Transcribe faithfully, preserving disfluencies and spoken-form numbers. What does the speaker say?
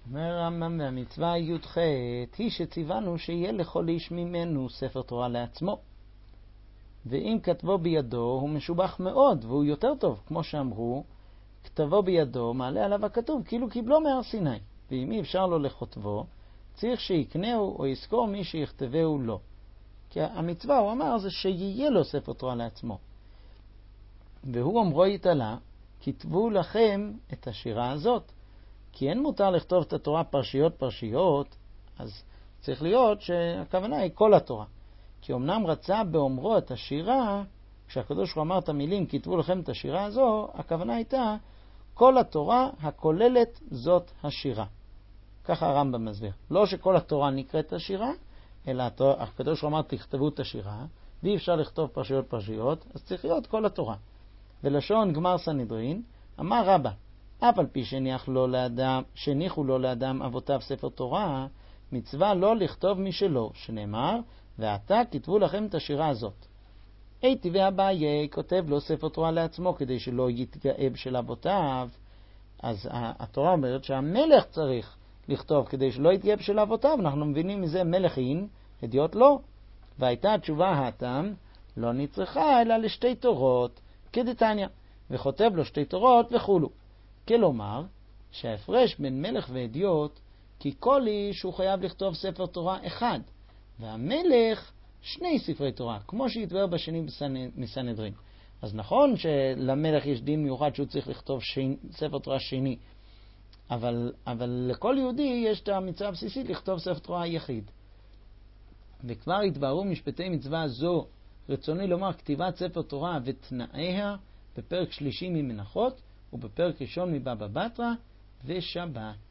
אומר הרמב"ם, והמצווה י"ח היא שציוונו שיהיה לכל איש ממנו ספר תורה לעצמו. ואם כתבו בידו הוא משובח מאוד והוא יותר טוב, כמו שאמרו, כתבו בידו מעלה עליו הכתוב כאילו קיבלו מהר סיני. ואם אי אפשר לו לכותבו, צריך שיקנהו או יזכור מי שיכתבהו לו. כי המצווה, הוא אמר, זה שיהיה לו ספר תורה לעצמו. והוא אומרו יתעלה, כתבו לכם את השירה הזאת. כי אין מותר לכתוב את התורה פרשיות פרשיות, אז צריך להיות שהכוונה היא כל התורה. כי אמנם רצה באומרו את השירה, כשהקדוש הוא אמר את המילים, כתבו לכם את השירה הזו, הכוונה הייתה כל התורה הכוללת זאת השירה. ככה הרמב"ם מסביר. לא שכל התורה נקראת השירה, אלא הקדוש הוא אמר תכתבו את השירה, ואי אפשר לכתוב פרשיות פרשיות, אז צריך להיות כל התורה. ולשון גמר סנהדרין, אמר רבא, אף על פי שניח לו לאדם, שניחו לו לאדם אבותיו ספר תורה, מצווה לא לכתוב משלו, שנאמר, ועתה כתבו לכם את השירה הזאת. הייתי ואביי כותב לו ספר תורה לעצמו כדי שלא יתגאה בשל אבותיו. אז התורה אומרת שהמלך צריך לכתוב כדי שלא יתגאה בשל אבותיו. אנחנו מבינים מזה מלך אין, הדיוט לא. והייתה התשובה האתם, לא נצרכה אלא לשתי תורות, כדתניא, וכותב לו שתי תורות וכולו. כלומר, שההפרש בין מלך והדיוט, כי כל איש הוא חייב לכתוב ספר תורה אחד, והמלך שני ספרי תורה, כמו שהתבאר בשני מסנהדרין. אז נכון שלמלך יש דין מיוחד שהוא צריך לכתוב שני, ספר תורה שני, אבל, אבל לכל יהודי יש את המצווה הבסיסית לכתוב ספר תורה יחיד. וכבר התבארו משפטי מצווה זו, רצוני לומר כתיבת ספר תורה ותנאיה בפרק שלישי ממנחות ובפרק ראשון מבבא בתרא ושבת.